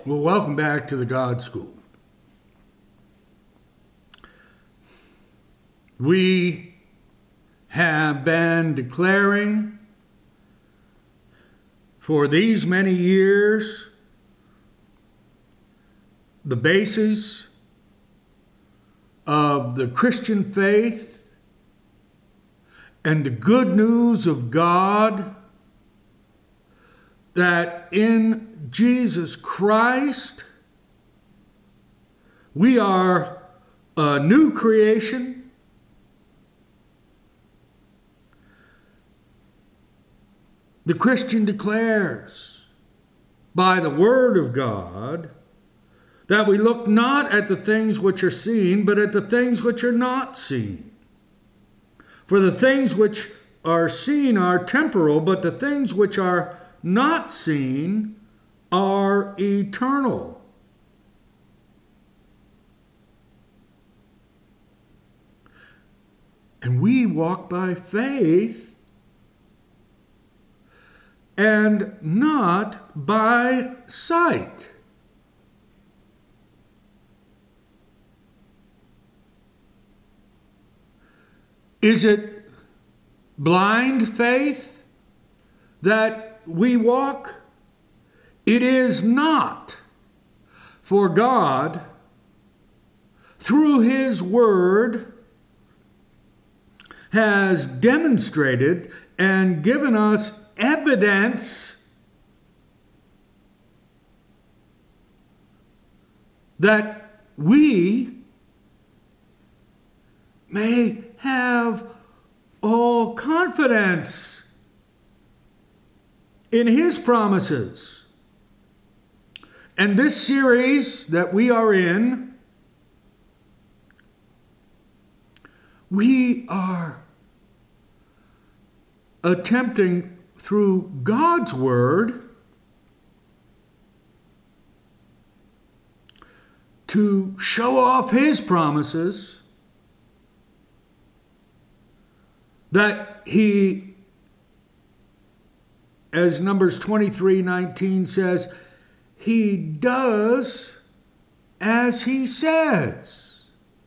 Well, welcome back to the God School. We have been declaring for these many years the basis of the Christian faith and the good news of God that in Jesus Christ we are a new creation. The Christian declares by the Word of God that we look not at the things which are seen, but at the things which are not seen. For the things which are seen are temporal, but the things which are not seen are eternal. And we walk by faith and not by sight. Is it blind faith that we walk? It is not. For God, through His Word, has demonstrated and given us evidence that we may have all confidence in His promises. And this series that we are in, we are attempting through God's Word to show off His promises that He, as Numbers 23:19 says, He does as He says.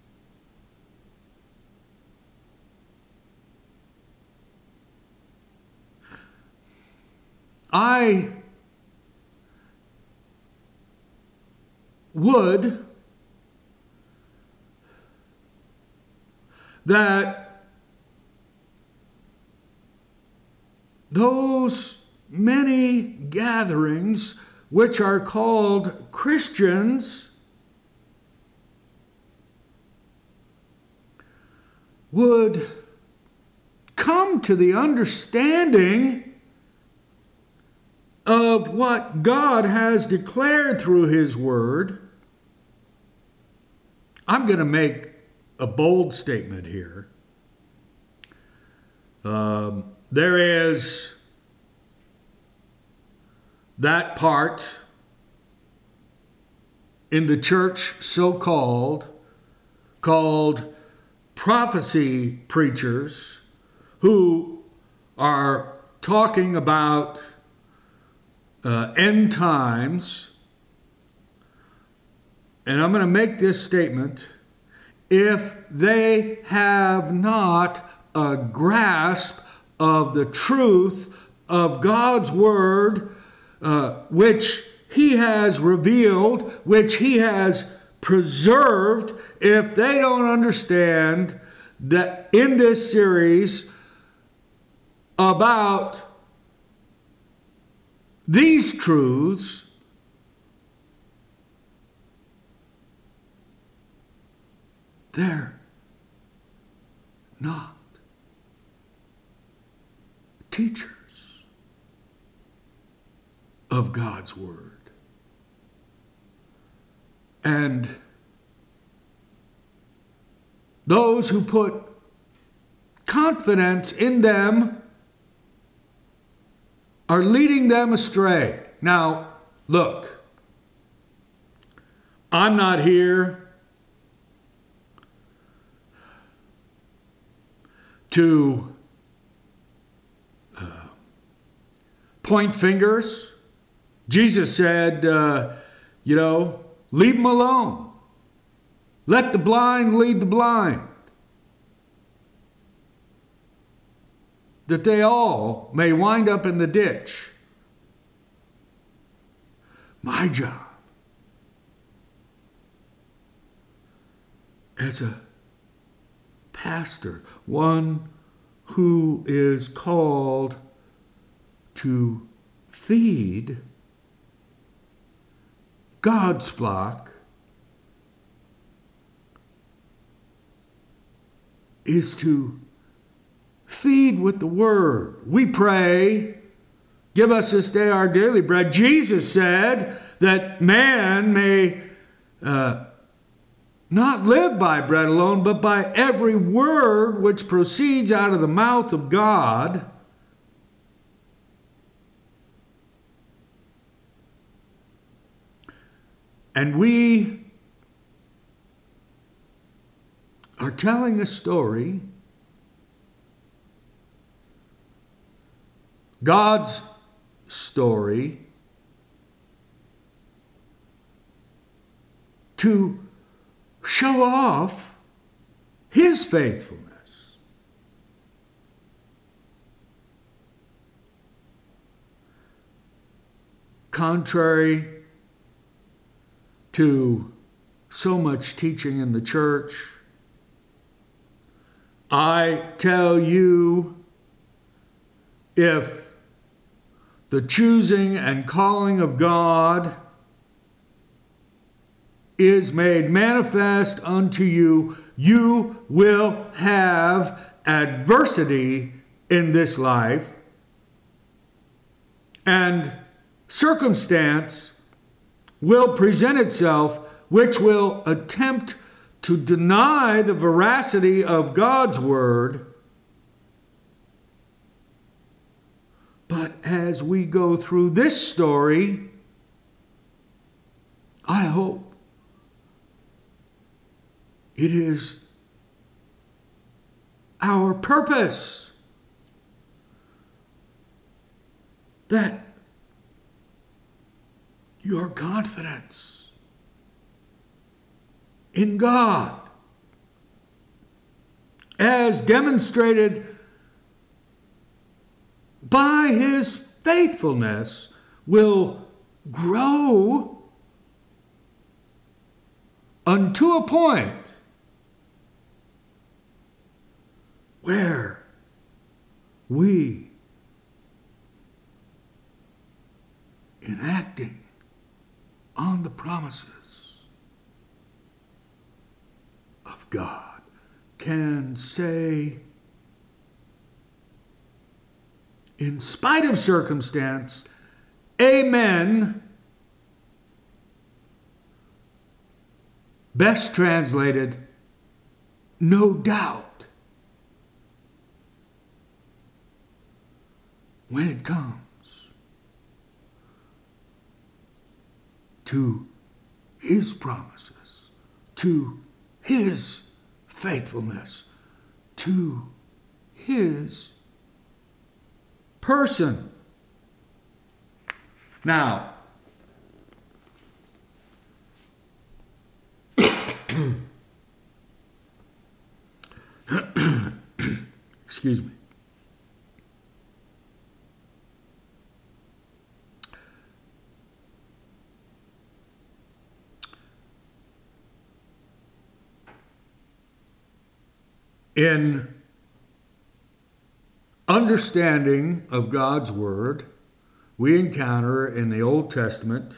I would that those many gatherings which are called Christians would come to the understanding of what God has declared through His Word. I'm going to make a bold statement here. There is that part in the church called prophecy preachers who are talking about end times. And I'm going to make this statement. If they have not a grasp of the truth of God's Word, which He has revealed, which He has preserved, if they don't understand that in this series about these truths, they're not teachers of God's Word. And those who put confidence in them are leading them astray. Now, look, I'm not here to point fingers. Jesus said, leave them alone. Let the blind lead the blind. That they all may wind up in the ditch. My job as a pastor, one who is called to feed God's flock, is to feed with the word. We pray, give us this day our daily bread. Jesus said that man may not live by bread alone, but by every word which proceeds out of the mouth of God. And we are telling a story, God's story, to show off His faithfulness. Contrary to so much teaching in the church, I tell you, if the choosing and calling of God is made manifest unto you, you will have adversity in this life, and circumstance will present itself which will attempt to deny the veracity of God's word. But as we go through this story, I hope it is our purpose that your confidence in God, as demonstrated by His faithfulness, will grow unto a point where we, enacting on the promises of God, can say, in spite of circumstance, amen. Best translated, no doubt, when it comes to His promises, to His faithfulness, to His person. Now, excuse me. In understanding of God's Word, we encounter in the Old Testament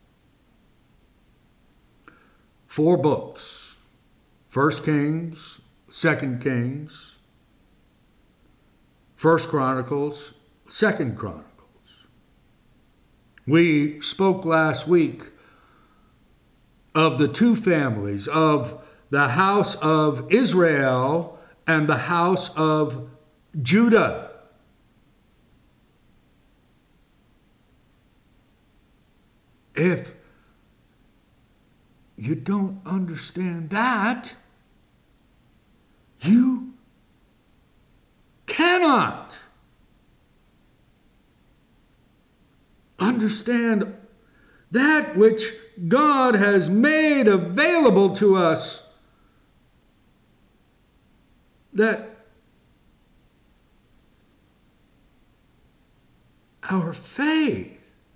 4 books: 1 Kings, 2 Kings, 1 Chronicles, 2 Chronicles. We spoke last week of the 2 families, of the house of Israel and the house of Judah. If you don't understand that, you cannot understand that which God has made available to us, that our faith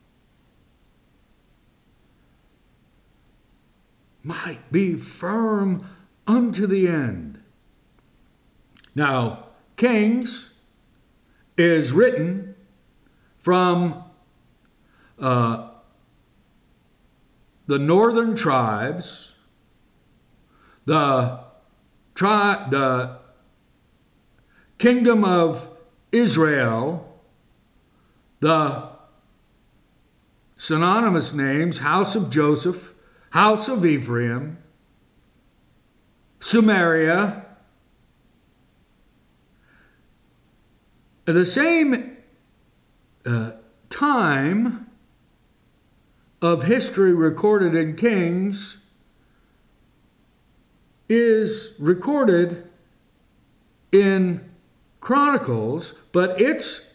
might be firm unto the end. Now, Kings is written from the northern tribes, the kingdom of Israel, the synonymous names, house of Joseph, house of Ephraim, Samaria. The same time of history recorded in Kings is recorded in Chronicles, but its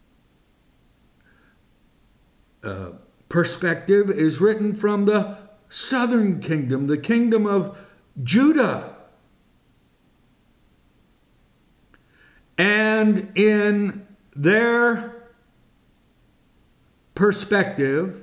perspective is written from the southern kingdom, the kingdom of Judah. And in their perspective,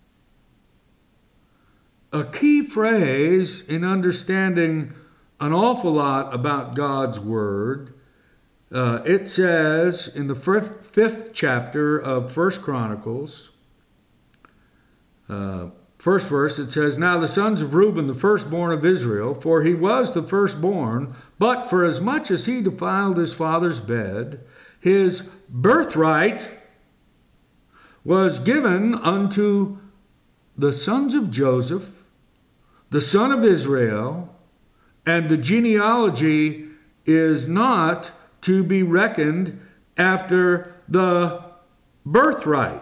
a key phrase in understanding an awful lot about God's Word, it says in the fifth chapter of First Chronicles, first verse, it says, "Now the sons of Reuben, the firstborn of Israel, for he was the firstborn, but for as much as he defiled his father's bed, his birthright was given unto the sons of Joseph, the son of Israel, and the genealogy is not to be reckoned after the birthright.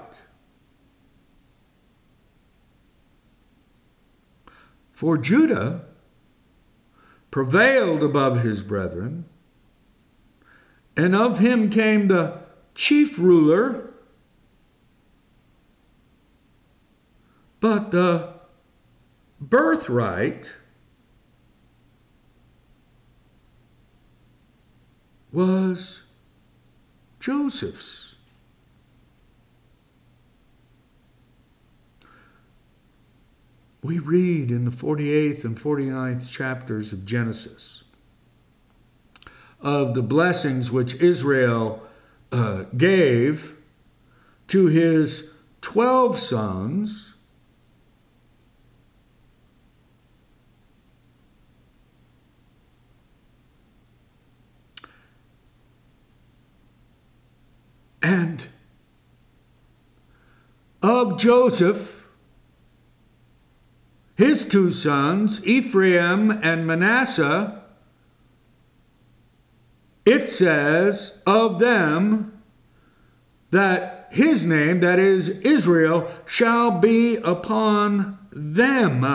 For Judah prevailed above his brethren, and of him came the chief ruler, but the birthright was Joseph's." We read in the 48th and 49th chapters of Genesis of the blessings which Israel gave to his 12 sons, and of Joseph, his 2 sons, Ephraim and Manasseh, it says of them that his name, that is Israel, shall be upon them.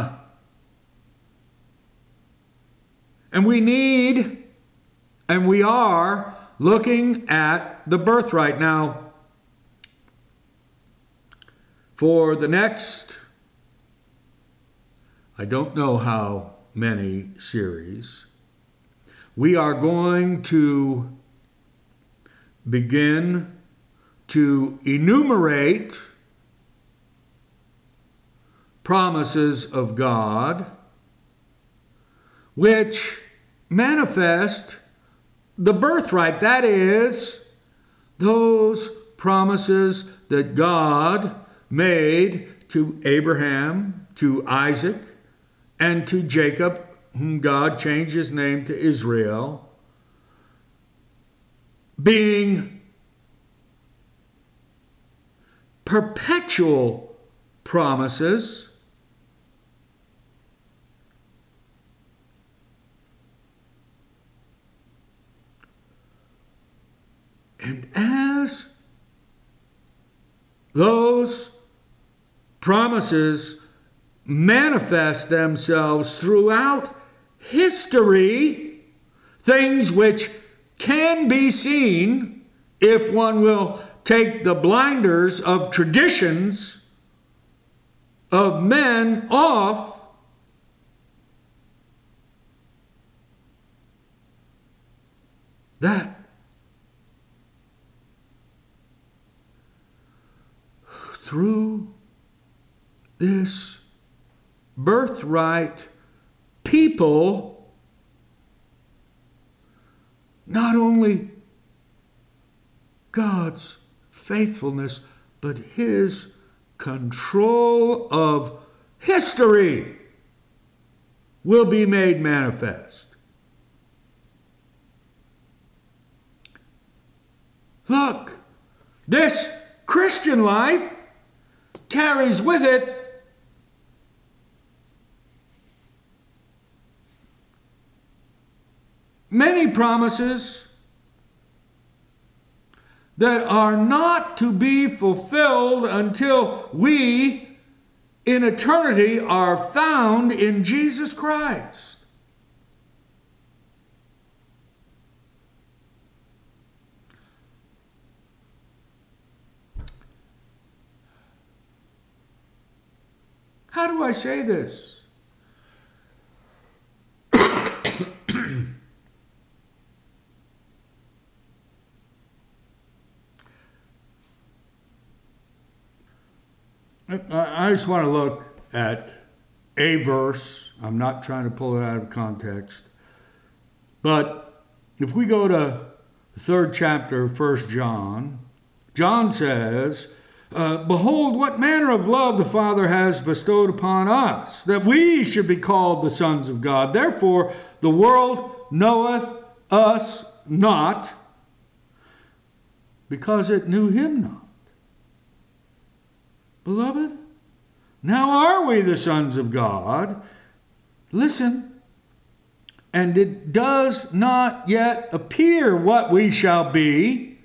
And we need, and we are, looking at the birthright. Now, for the next, I don't know how many series, we are going to begin to enumerate promises of God which manifest the birthright. That is, those promises that God made to Abraham, to Isaac, and to Jacob, whom God changed his name to Israel, being perpetual promises, and as those promises manifest themselves throughout history, things which can be seen if one will take the blinders of traditions of men off that through this birthright people, not only God's faithfulness, but his control of history will be made manifest. Look, this Christian life carries with it many promises that are not to be fulfilled until we in eternity are found in Jesus Christ. How do I say this? I just want to look at a verse. I'm not trying to pull it out of context. But if we go to the 3rd chapter of 1 John, John says, behold, what manner of love the Father has bestowed upon us, that we should be called the sons of God. Therefore, the world knoweth us not, because it knew him not. Beloved, now are we the sons of God. Listen, and it does not yet appear what we shall be.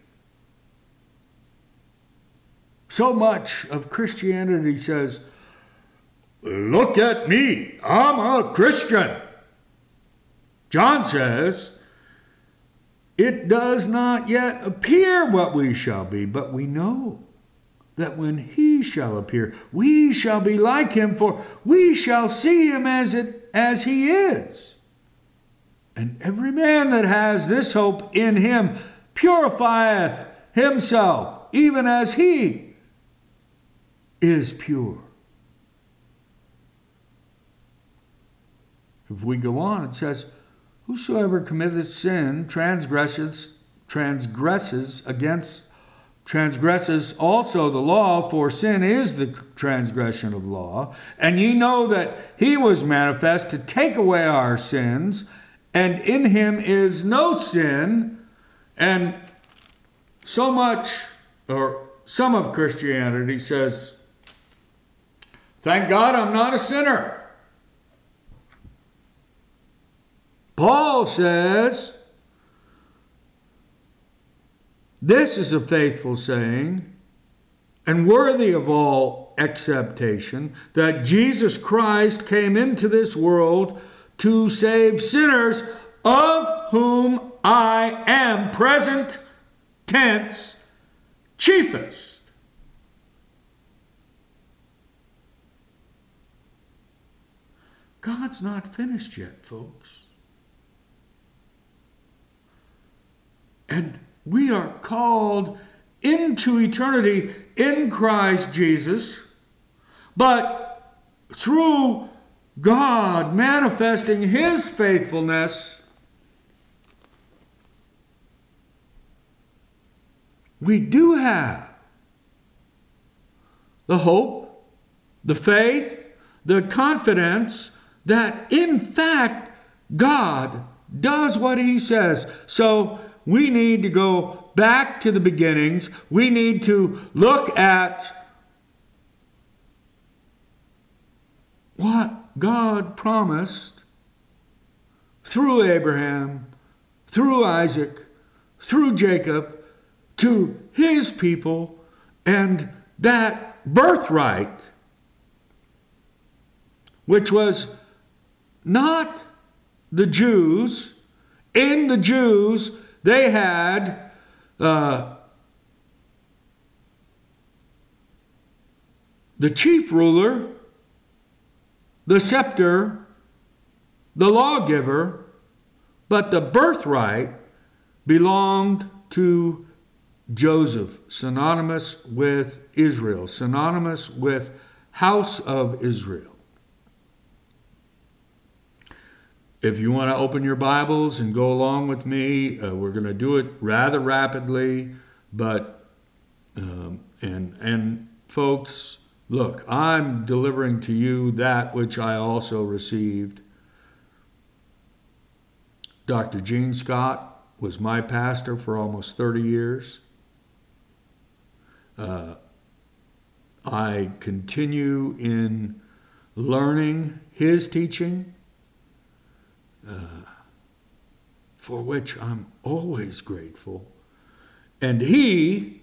So much of Christianity says, look at me, I'm a Christian. John says, it does not yet appear what we shall be, but we know that when he shall appear, we shall be like him, for we shall see him as he is. And every man that has this hope in him purifieth himself, even as he is pure. If we go on, it says, whosoever committeth sin transgresses also the law, for sin is the transgression of law. And ye know that he was manifest to take away our sins, and in him is no sin. And so much, or some of Christianity says, thank God I'm not a sinner. Paul says, this is a faithful saying and worthy of all acceptation, that Jesus Christ came into this world to save sinners, of whom I am, present tense, chiefest. God's not finished yet, folks. And we are called into eternity in Christ Jesus, but through God manifesting his faithfulness, we do have the hope, the faith, the confidence that in fact God does what he says. So we need to go back to the beginnings. We need to look at what God promised through Abraham, through Isaac, through Jacob, to his people, and that birthright, which was not the Jews. In the Jews, they had the chief ruler the scepter, the lawgiver, but the birthright belonged to Joseph, synonymous with Israel, synonymous with house of Israel. If you want to open your Bibles and go along with me, we're going to do it rather rapidly, but and folks, look, I'm delivering to you that which I also received. Dr. Gene Scott was my pastor for almost 30 years. I continue in learning his teaching, for which I'm always grateful. And he,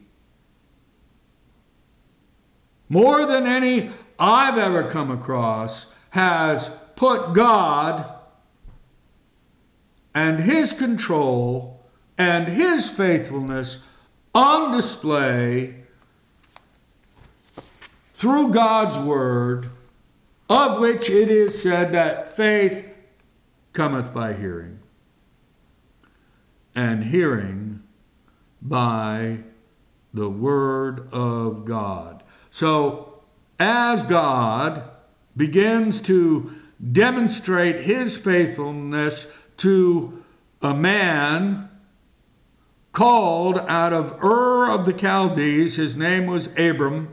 more than any I've ever come across, has put God and his control and his faithfulness on display through God's word, of which it is said that faith cometh by hearing, and hearing by the word of God. So, as God begins to demonstrate his faithfulness to a man called out of Ur of the Chaldees, his name was Abram,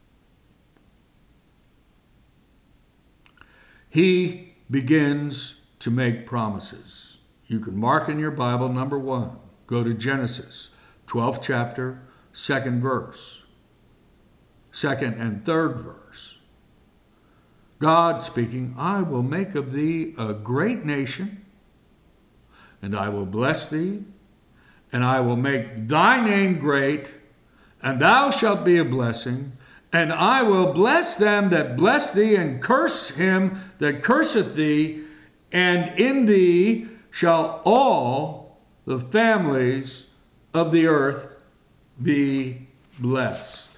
he begins to make promises. You can mark in your Bible, number 1. Go to Genesis, 12th chapter, 2nd verse. 2nd and 3rd verse. God speaking, I will make of thee a great nation, and I will bless thee, and I will make thy name great, and thou shalt be a blessing. And I will bless them that bless thee, and curse him that curseth thee, and in thee shall all the families of the earth be blessed.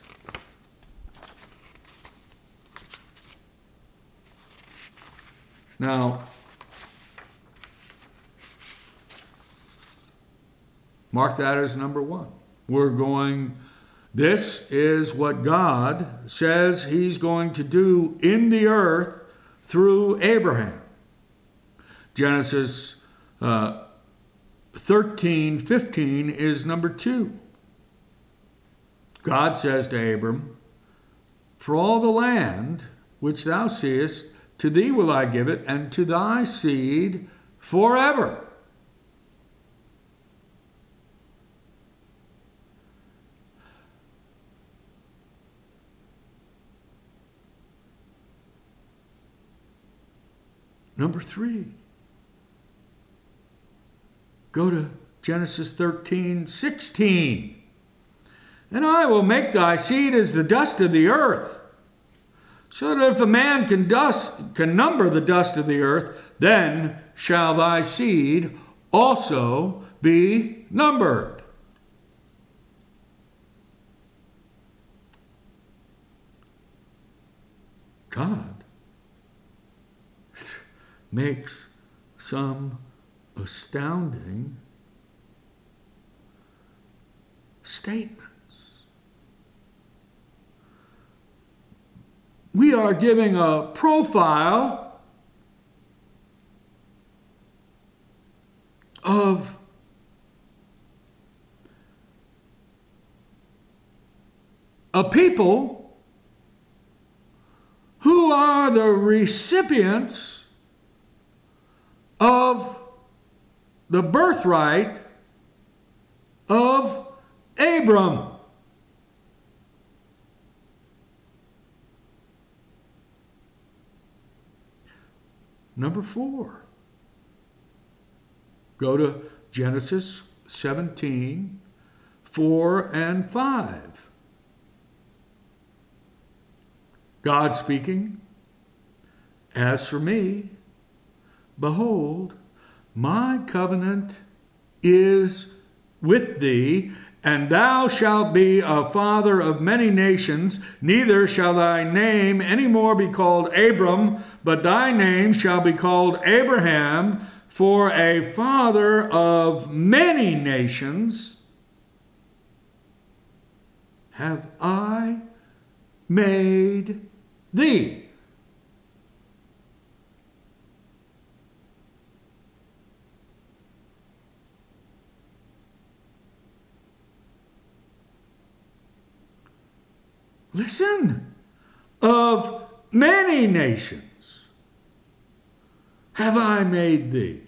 Now, mark that as number 1. This is what God says he's going to do in the earth through Abraham. Genesis 13:15 is number 2. God says to Abram, for all the land which thou seest, to thee will I give it, and to thy seed forever. Number 3. Go to Genesis 13:16. And I will make thy seed as the dust of the earth, so that if a man can number the dust of the earth, then shall thy seed also be numbered. God makes some astounding statements. We are giving a profile of a people who are the recipients of the birthright of Abram. Number 4. Go to Genesis 17:4 and 5. God speaking, as for me, behold, my covenant is with thee, And thou shalt be a father of many nations, neither shall thy name any more be called Abram, but thy name shall be called Abraham, for a father of many nations have I made thee. Listen, of many nations have I made thee.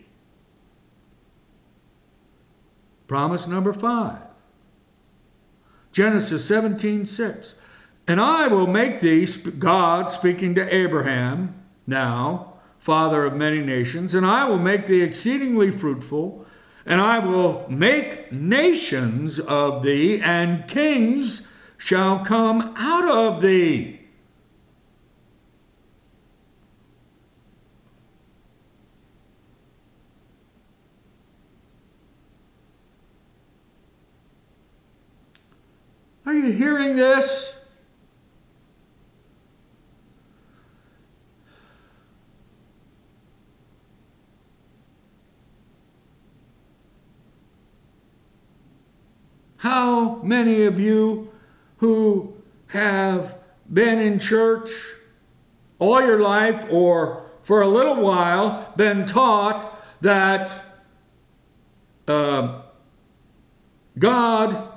Promise number 5. Genesis 17:6. And I will make thee, God speaking to Abraham, now, father of many nations, and I will make thee exceedingly fruitful, and I will make nations of thee, and kings shall come out of thee. Are you hearing this? How many of you who have been in church all your life or for a little while been taught that God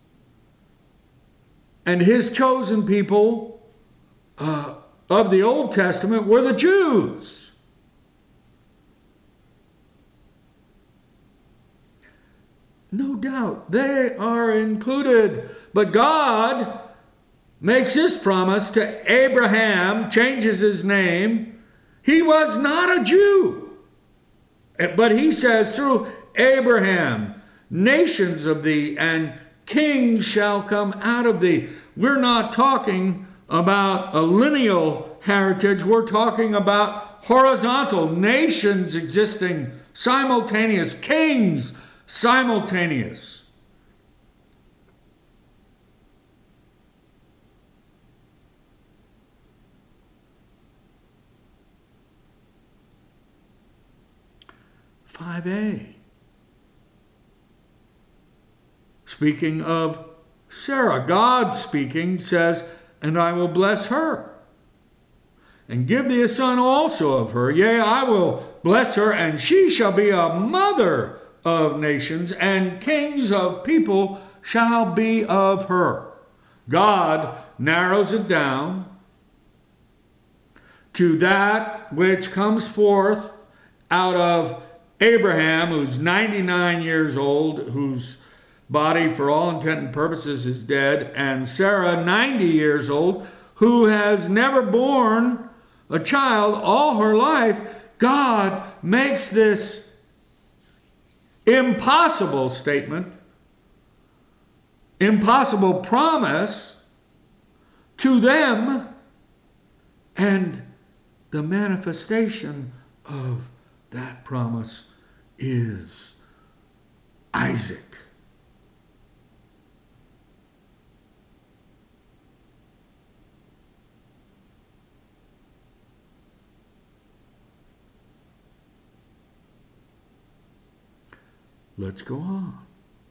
and his chosen people of the Old Testament were the Jews? No doubt they are included. But God makes his promise to Abraham, changes his name. He was not a Jew. But he says through Abraham, nations of thee and kings shall come out of thee. We're not talking about a lineal heritage. We're talking about horizontal nations existing simultaneous, kings simultaneous. Speaking of Sarah, God speaking says, and I will bless her, and give thee a son also of her. Yea, I will bless her, and she shall be a mother of nations, and kings of people shall be of her. God narrows it down to that which comes forth out of Abraham, who's 99 years old, whose body for all intent and purposes is dead, and Sarah, 90 years old, who has never born a child all her life. God makes this impossible statement, impossible promise to them, and the manifestation of that promise is Isaac. Let's go on.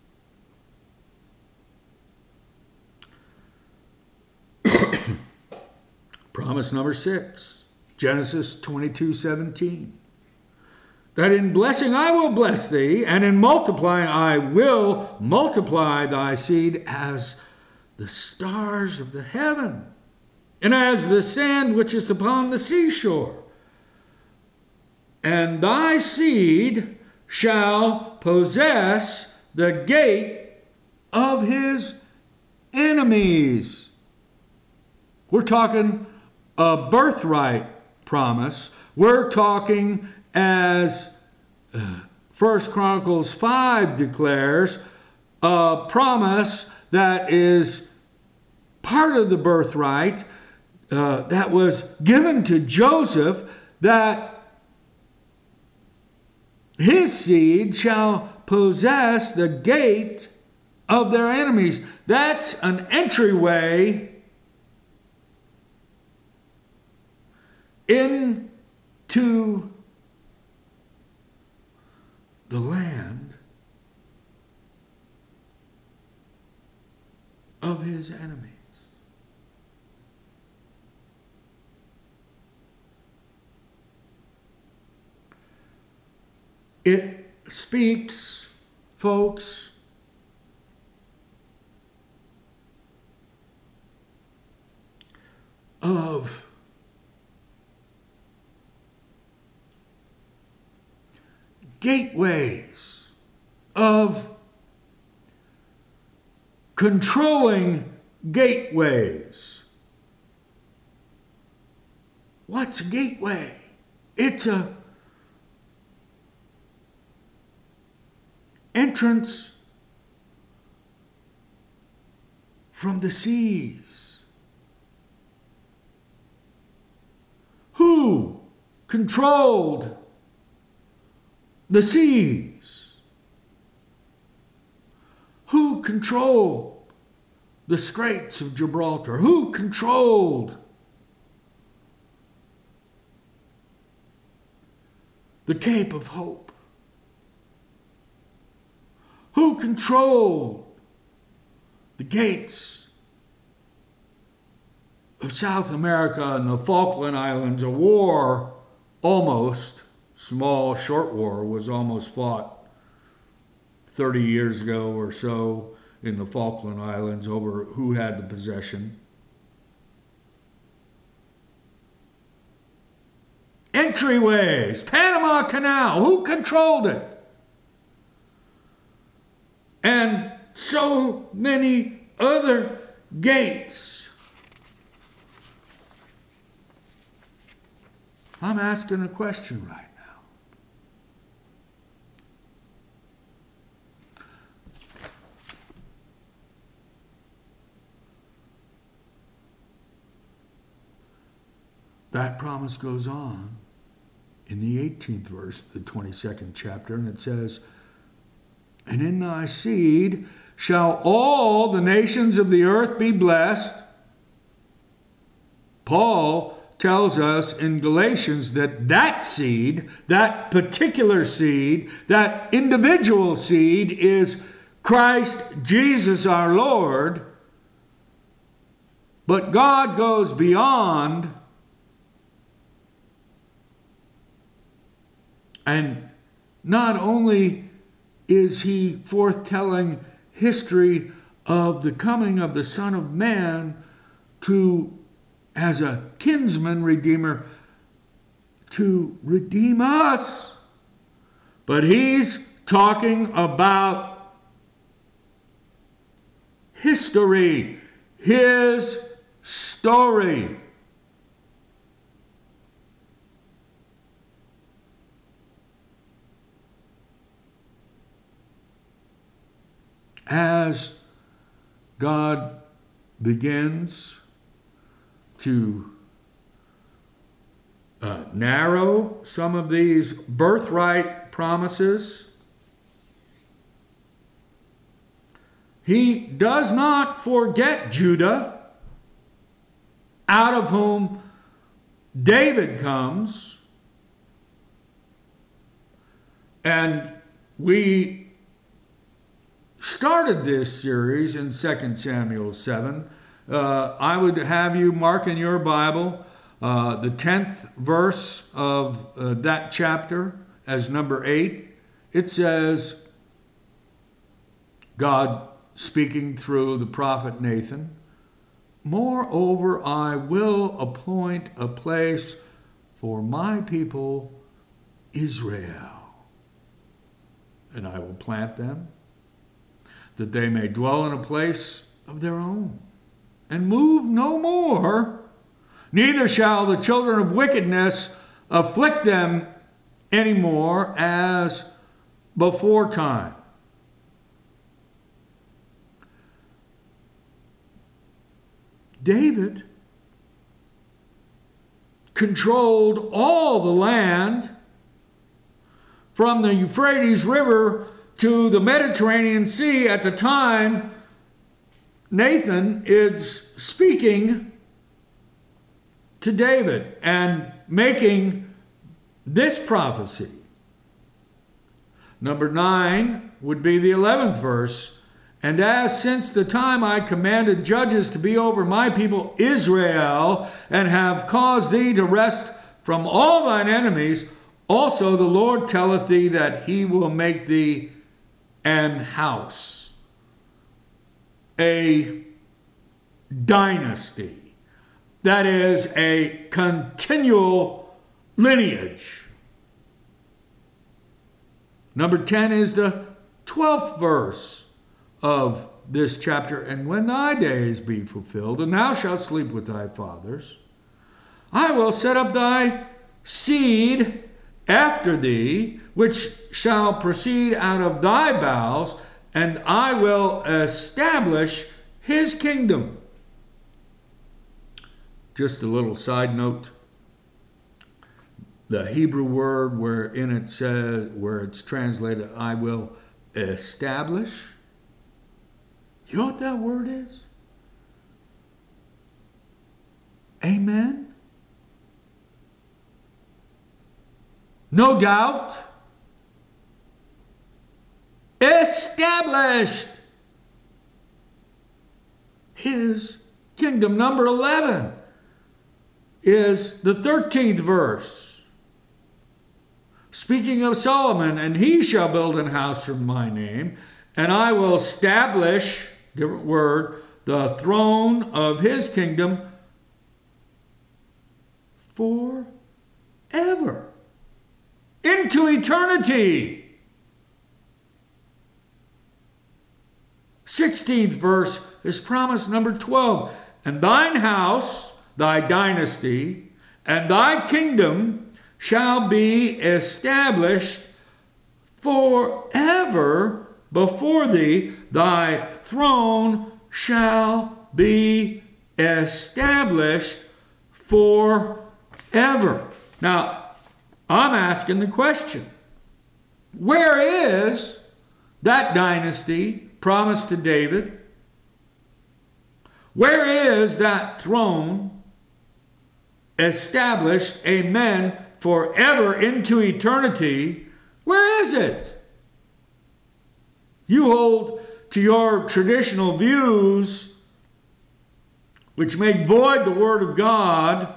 Promise number 6, Genesis 22:17. That in blessing I will bless thee, and in multiplying I will multiply thy seed as the stars of the heaven, and as the sand which is upon the seashore. And thy seed shall possess the gate of his enemies. We're talking a birthright promise. We're talking, as 1 Chronicles 5 declares, a promise that is part of the birthright that was given to Joseph, that his seed shall possess the gate of their enemies. That's an entryway into the land of his enemies. It speaks, folks, of gateways, of controlling gateways. What's a gateway? It's a entrance from the seas. Who controlled the seas? Who controlled the Straits of Gibraltar? Who controlled the Cape of Hope? Who controlled the gates of South America and the Falkland Islands? A war, almost, small, short war, was almost fought 30 years ago or so in the Falkland Islands over who had the possession. Entryways, Panama Canal, who controlled it? And so many other gates. I'm asking a question right now. That promise goes on in the 18th verse of the 22nd chapter, and it says, "And in thy seed shall all the nations of the earth be blessed." Paul tells us in Galatians that that seed, that particular seed, that individual seed is Christ Jesus our Lord. But God goes beyond and not only is he forthtelling history of the coming of the Son of Man to, as a kinsman redeemer, to redeem us, but he's talking about history, his story. As God begins to narrow some of these birthright promises, he does not forget Judah, out of whom David comes. And we started this series in 2 Samuel 7. I would have you mark in your Bible the 10th verse of that chapter as number 8. It says, God speaking through the prophet Nathan, "Moreover, I will appoint a place for my people Israel, and I will plant them, that they may dwell in a place of their own, and move no more. Neither shall the children of wickedness afflict them any more as before time." David controlled all the land from the Euphrates River to the Mediterranean Sea at the time Nathan is speaking to David and making this prophecy. Number 9 would be the 11th verse. And as since the time I commanded judges to be over my people Israel, and have caused thee to rest from all thine enemies, also the Lord telleth thee that he will make thee an house, a dynasty, that is, a continual lineage. Number 10 is the 12th verse of this chapter. And when thy days be fulfilled, and thou shalt sleep with thy fathers, I will set up thy seed after thee, which shall proceed out of thy bowels, and I will establish his kingdom. Just a little side note. The Hebrew word wherein it says, where it's translated, I will establish. You know what that word is? Amen. No doubt. Established his kingdom. Number 11 is the 13th verse. Speaking of Solomon, and he shall build an house for my name, and I will establish, different word, the throne of his kingdom forever, into eternity. 16th verse is promise number 12. And thine house, thy dynasty, and thy kingdom shall be established forever before thee. Thy throne shall be established forever. Now, I'm asking the question, where is that dynasty promised to David? Where is that throne established, amen, forever into eternity? Where is it? You hold to your traditional views, which make void the Word of God,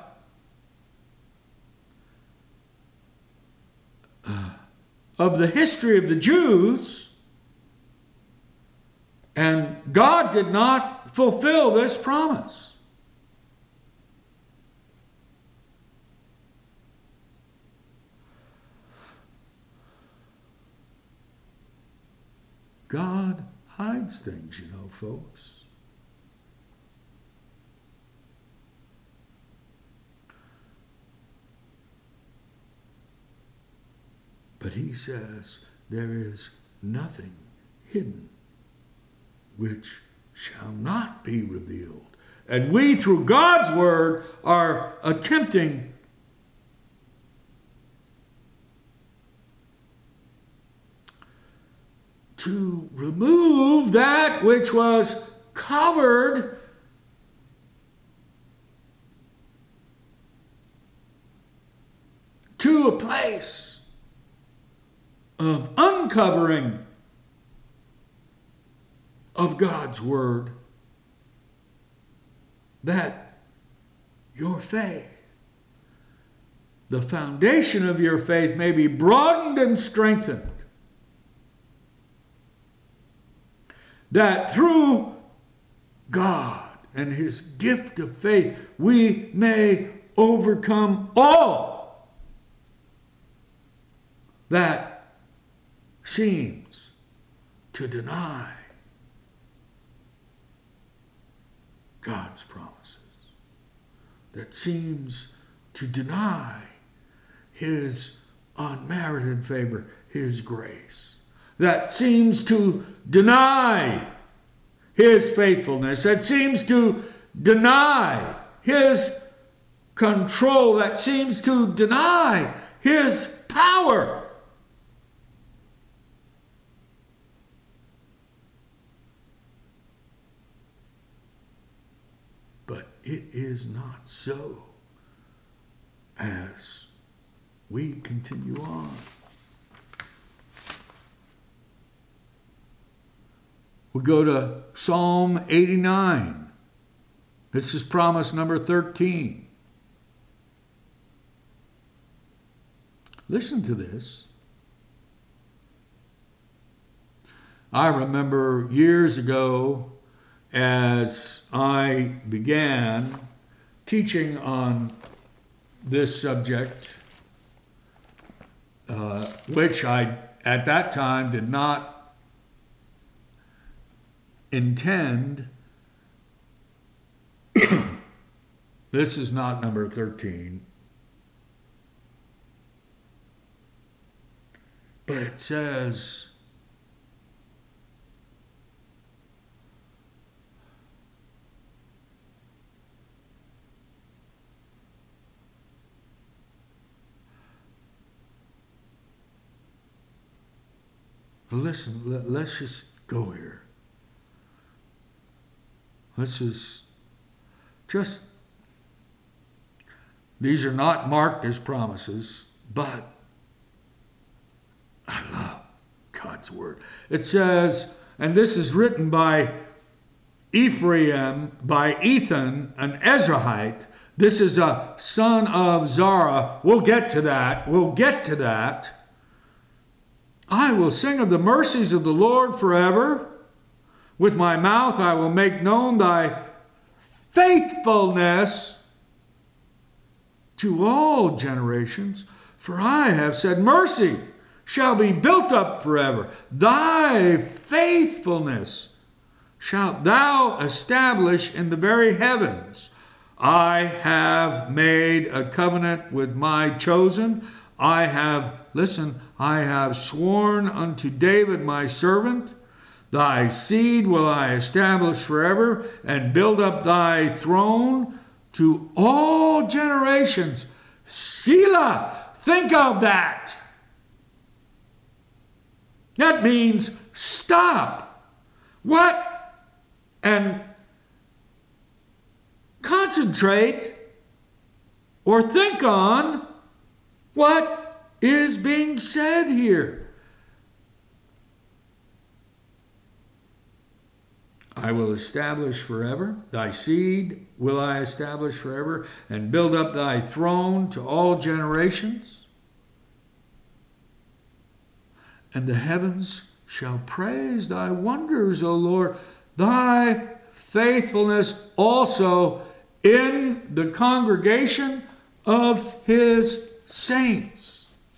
of the history of the Jews, and God did not fulfill this promise. God hides things, you know, folks. But he says there is nothing hidden which shall not be revealed. And we, through God's word, are attempting to remove that which was covered to a place of uncovering of God's word, that your faith, the foundation of your faith, may be broadened and strengthened. That through God and his gift of faith, we may overcome all that seems to deny God's promises, that seems to deny his unmerited favor, his grace, that seems to deny his faithfulness, that seems to deny his control, that seems to deny his power. is not so as we continue on. We go to Psalm 89. This is promise number 13. Listen to this. I remember years ago, as I began teaching on this subject, which I at that time did not intend. This is not number 13. But it says, listen, let's just go here. This is just, these are not marked as promises, but I love God's word. It says, and this is written by Ephraim, by Ethan, an Ezrahite. This is a son of Zara. We'll get to that. I will sing of the mercies of the Lord forever. With my mouth I will make known thy faithfulness to all generations. For I have said, mercy shall be built up forever. Thy faithfulness shalt thou establish in the very heavens. I have made a covenant with my chosen. I have sworn unto David my servant. Thy seed will I establish forever, and build up thy throne to all generations. Selah, think of that. That means stop. What? And concentrate or think on what is being said here. I will establish forever. Thy seed will I establish forever, and build up thy throne to all generations. And the heavens shall praise thy wonders, O Lord, thy faithfulness also in the congregation of his saints.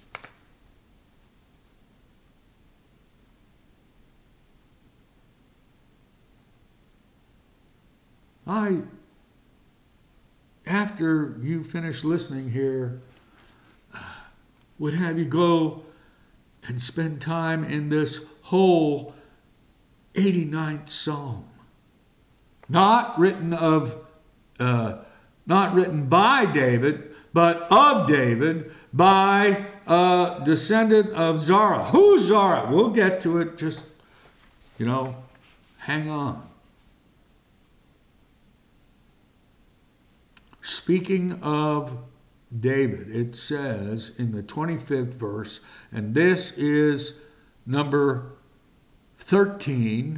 After you finish listening here, would have you go and spend time in this whole 89th Psalm. Not written by David, but of David, by a descendant of Zara. Who's Zara? We'll get to it. Just, hang on. Speaking of David, it says in the 25th verse, and this is number 13,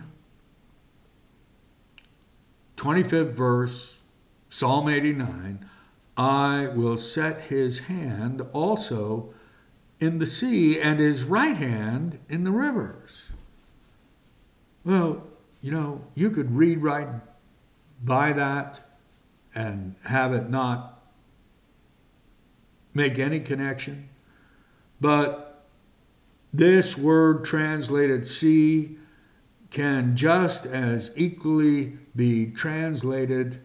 25th verse, Psalm 89, I will set his hand also in the sea and his right hand in the rivers. Well, you could read right by that and have it not make any connection. But this word translated sea can just as equally be translated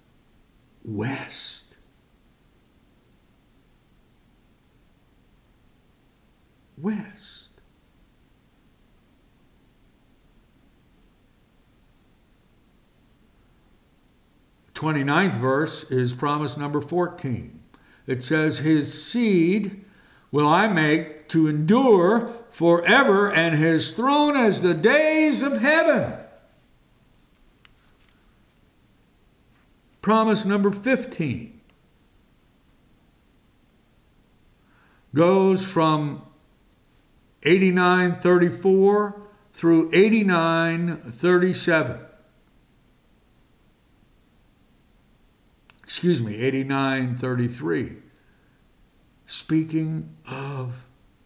west. West. 29th verse is promise number 14. It says, his seed will I make to endure forever, and his throne as the days of heaven. Promise number 15 goes from 89:34 through 89:37. 89:33. Speaking of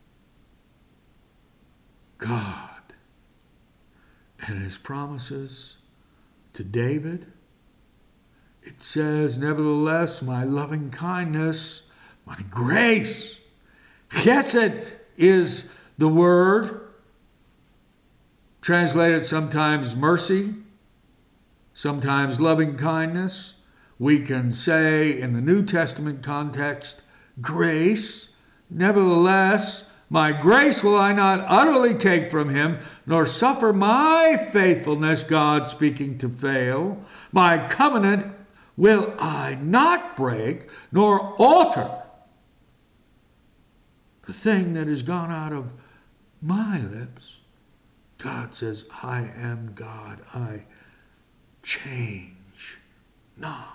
God and his promises to David, it says, nevertheless, my loving kindness, my grace, chesed is the word, translated sometimes mercy, sometimes loving kindness. We can say in the New Testament context, grace. Nevertheless, my grace will I not utterly take from him, nor suffer my faithfulness, God speaking, to fail. My covenant will I not break, nor alter. The thing that has gone out of my lips, God says, I am God, I change not.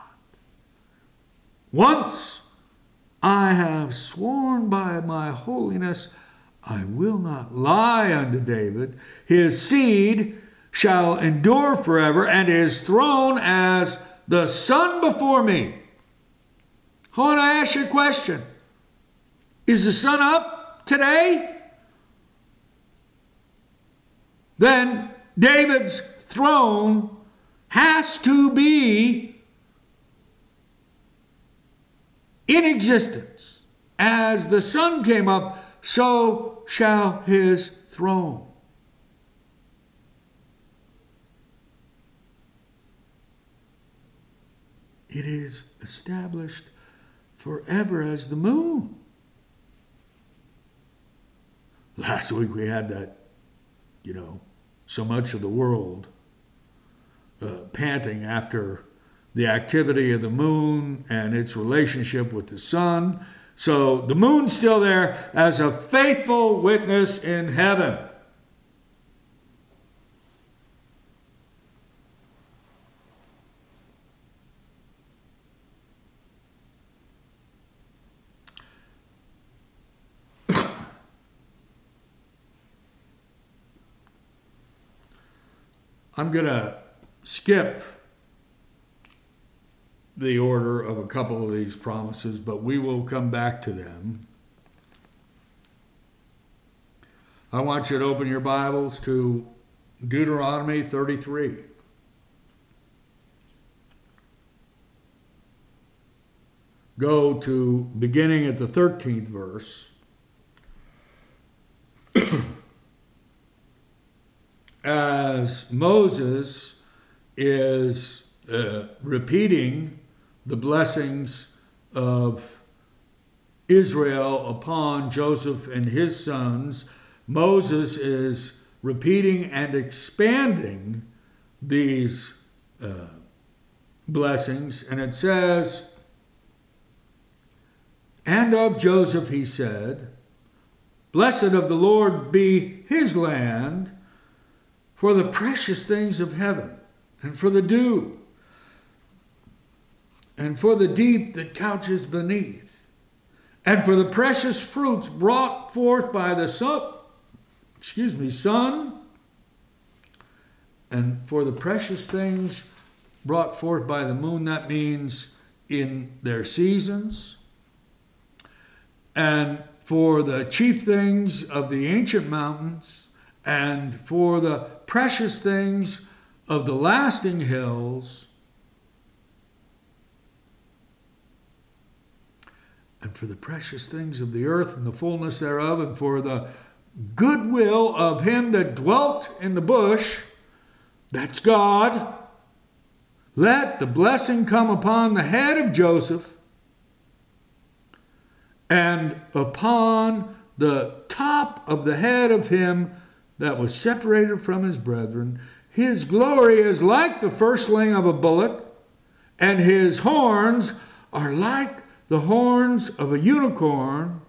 Once I have sworn by my holiness, I will not lie unto David. His seed shall endure forever, and his throne as the sun before me. I want to ask you a question. Is the sun up today? Then David's throne has to be in existence. As the sun came up, so shall his throne. It is established forever as the moon. Last week we had that, so much of the world panting after the activity of the moon and its relationship with the sun. So the moon's still there as a faithful witness in heaven. I'm going to skip the order of a couple of these promises, but we will come back to them. I want you to open your Bibles to Deuteronomy 33. Go to beginning at the 13th verse. As Moses is repeating the blessings of Israel upon Joseph and his sons, Moses is repeating and expanding these blessings. And it says, and of Joseph he said, blessed of the Lord be his land, for the precious things of heaven, and for the dew, and for the deep that couches beneath, and for the precious fruits brought forth by the sun, and for the precious things brought forth by the moon. That means in their seasons. And for the chief things of the ancient mountains, and for the precious things of the lasting hills, and for the precious things of the earth and the fullness thereof, and for the goodwill of him that dwelt in the bush, that's God. Let the blessing come upon the head of Joseph, and upon the top of the head of him that was separated from his brethren. His glory is like the firstling of a bullock, and his horns are like the horns of a unicorn.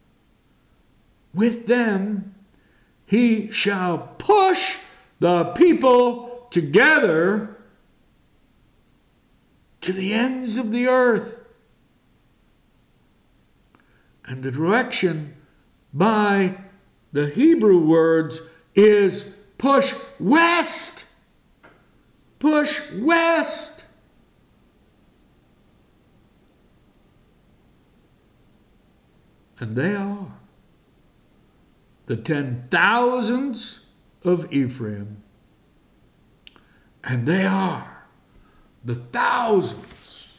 With them he shall push the people together to the ends of the earth. And the direction by the Hebrew words is push west. Push west. And they are the 10,000s of Ephraim. And they are the thousands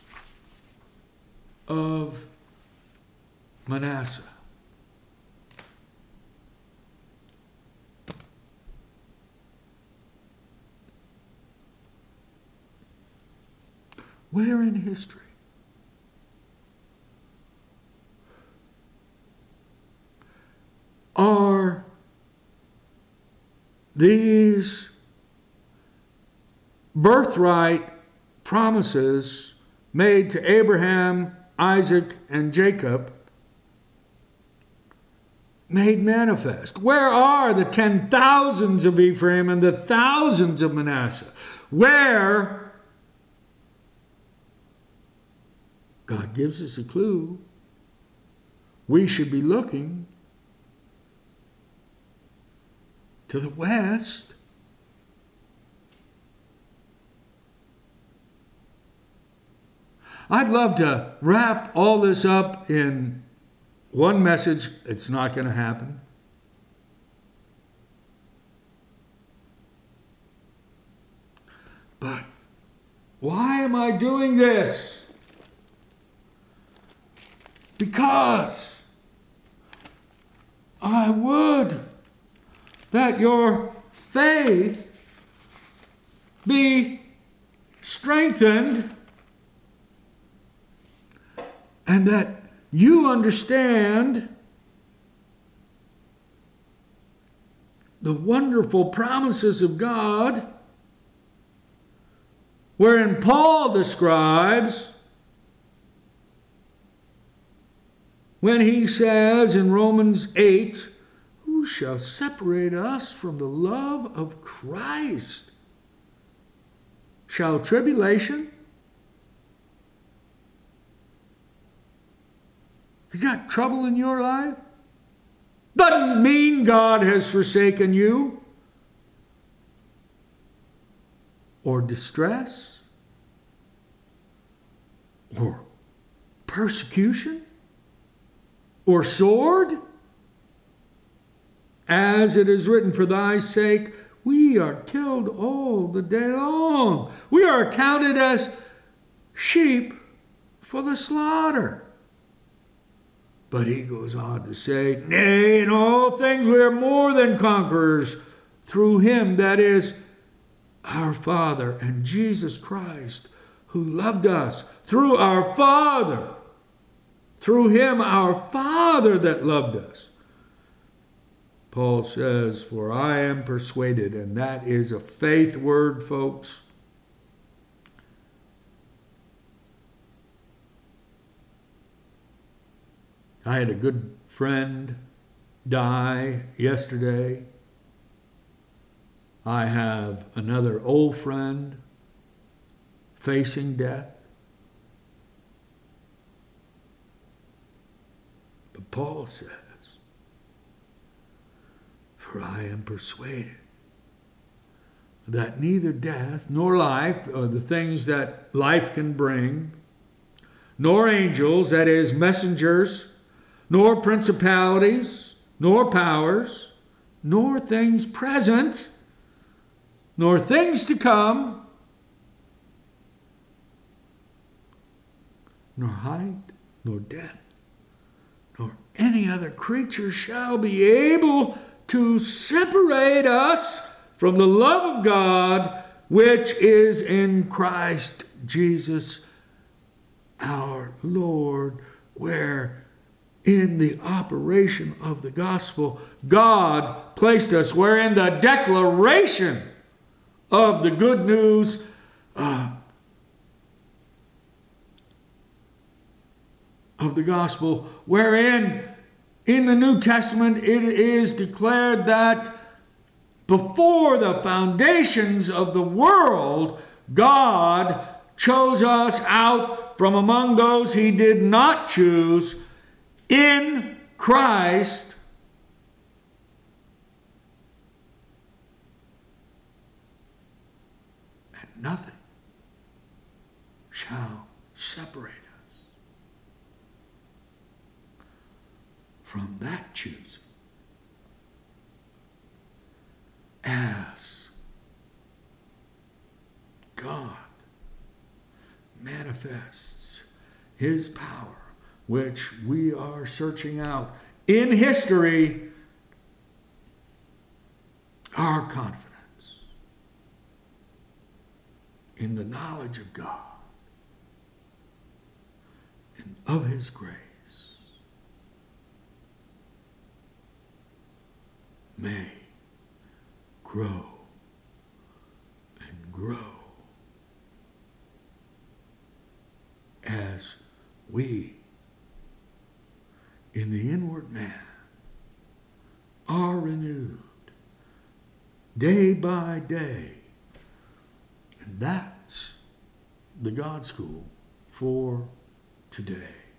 of Manasseh. Where in history are these birthright promises made to Abraham, Isaac, and Jacob made manifest? Where are the 10,000s of Ephraim and the thousands of Manasseh? Where? God gives us a clue. We should be looking to the west. I'd love to wrap all this up in one message. It's not going to happen. But why am I doing this? Because I would that your faith be strengthened and that you understand the wonderful promises of God, wherein Paul describes when he says in Romans 8, who shall separate us from the love of Christ? Shall tribulation? You got trouble in your life? Doesn't mean God has forsaken you. Or distress? Or persecution? Or sword? As it is written, for thy sake we are killed all the day long. We are accounted as sheep for the slaughter. But he goes on to say, nay, in all things we are more than conquerors through him, that is, our Father, and Jesus Christ, who loved us through our Father. Through him, our Father that loved us. Paul says, for I am persuaded, and that is a faith word, folks. I had a good friend die yesterday. I have another old friend facing death. But Paul says, for I am persuaded that neither death nor life, or the things that life can bring, nor angels, that is, messengers, nor principalities, nor powers, nor things present, nor things to come, nor height, nor depth, nor any other creature shall be able to separate us from the love of God, which is in Christ Jesus our Lord, where in the operation of the gospel, God placed us, wherein the declaration of the good news of the gospel, wherein in the New Testament it is declared that before the foundations of the world, God chose us out from among those he did not choose in Christ, and nothing shall separate us from that choosing, as God manifests his power, which we are searching out in history, our confidence in the knowledge of God and of his grace may grow and grow as we, in the inward man, are renewed day by day. And that's the God School for today.